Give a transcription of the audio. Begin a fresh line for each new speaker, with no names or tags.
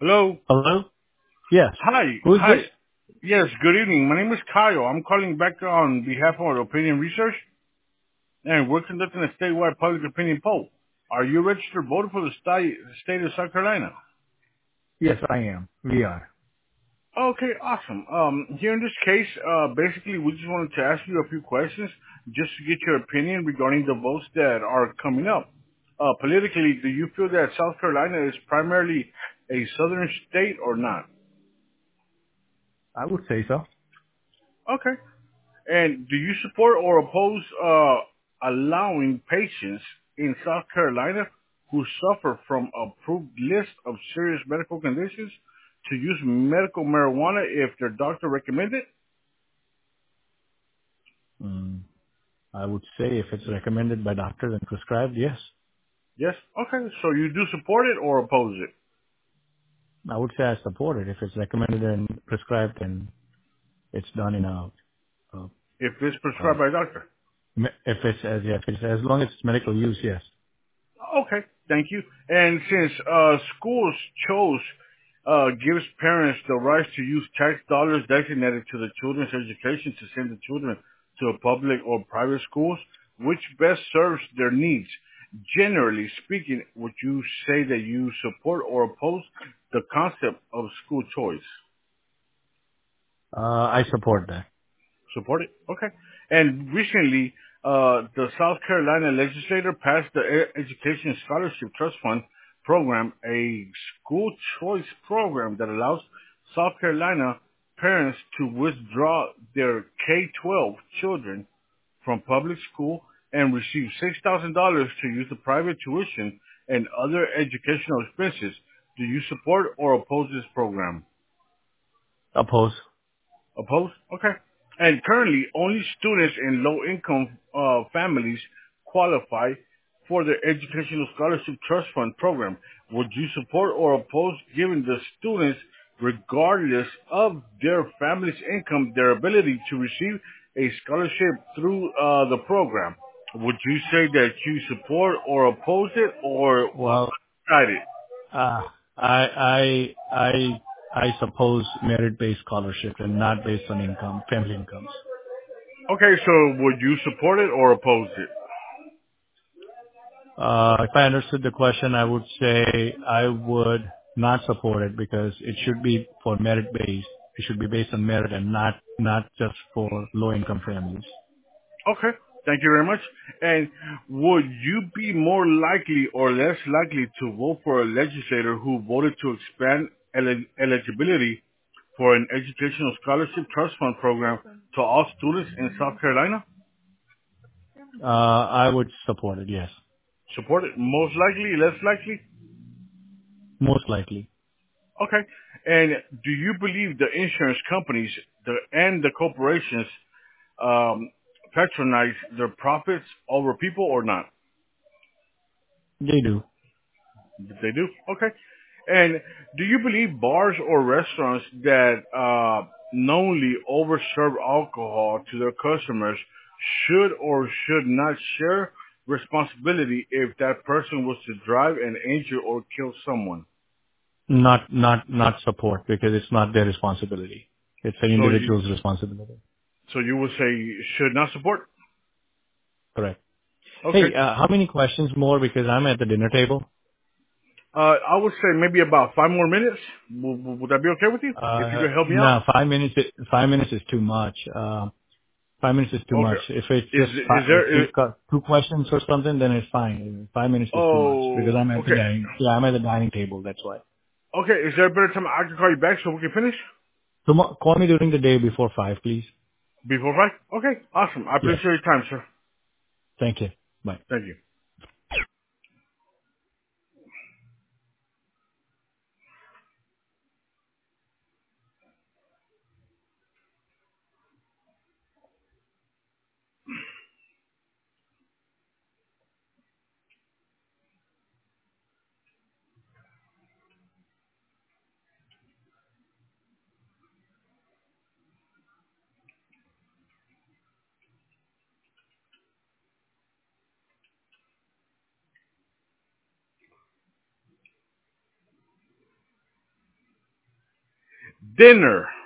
Hello.
Hello? Yes.
Hi.
Who is
Hi.
this?
Yes, good evening. My name is Kyle. I'm calling back on behalf of our opinion research, and we're conducting a statewide public opinion poll. Are you a registered voter for the state of South Carolina?
Yes, I am. We are.
Okay, awesome. Here in this case, basically, we just wanted to ask you a few questions just to get your opinion regarding the votes that are coming up. Politically, do you feel that South Carolina is primarily a southern state or not?
I would say so.
Okay. And do you support or oppose allowing patients in South Carolina who suffer from approved list of serious medical conditions to use medical marijuana if their doctor recommended it?
Mm, I would say if it's recommended by doctors and prescribed, yes.
Yes. Okay. So you do support it or oppose it
I would say I support it. If it's recommended and prescribed and it's done in a,
if it's
a
prescribed by a doctor?
if it's if it's as long as it's medical use, yes.
Okay, thank you. And since schools chose gives parents the right to use tax dollars designated to the children's education to send the children to a public or private schools, which best serves their needs? Generally speaking, would you say that you support or oppose the concept of school choice?
I support that.
Support it? Okay. And recently, the South Carolina legislature passed the Education Scholarship Trust Fund program, a school choice program that allows South Carolina parents to withdraw their K-12 children from public school and receive $6,000 to use the private tuition and other educational expenses. Do you support or oppose this program?
Oppose.
Opposed? Okay. And currently, only students in low-income families qualify for the Educational Scholarship Trust Fund program. Would you support or oppose giving the students, regardless of their family's income, their ability to receive a scholarship through the program? Would you say that you support or oppose it or
Well,
undecided?
uh, I suppose merit-based scholarship and not based on income, family incomes.
Okay, so would you support it or oppose it?
If I understood the question, I would say I would not support it because it should be for merit based. It should be based on merit and not just for low income families.
Okay. Thank you very much. And would you be more likely or less likely to vote for a legislator who voted to expand eligibility for an educational scholarship trust fund program to all students in South Carolina?
I would support it. Yes,
Support it? Most likely? Less likely?
most likely.
Okay. And do you believe the insurance companies and the corporations um, patronize their profits over people or not?
They do.
They do? Okay. And do you believe bars or restaurants that knowingly overserve alcohol to their customers should or should not share responsibility if that person was to drive and injure or kill someone?
Not support because it's not their responsibility. It's an
So you
individual's responsibility.
so you would say should not support?
Correct.
Okay.
Hey, how many questions more? Because I'm at the dinner table.
I would say maybe about 5 more minutes. Would that be okay with you? If you could help me out?
No, 5 minutes. 5 minutes is too much. 5 minutes is too much.
Okay.
If it's
Is
just
is
if
there?
you've got two questions or something, then it's fine. 5 minutes is too much because
Oh,
I'm at the
okay.
dining. Yeah, I'm at the dining table. That's why.
Okay, is there a better time I can call you back so we can finish?
Call me during the day before 5, please.
Before 5? Okay, awesome. I
Yes.
appreciate your time, sir.
Thank you. Bye.
Thank you. dinner.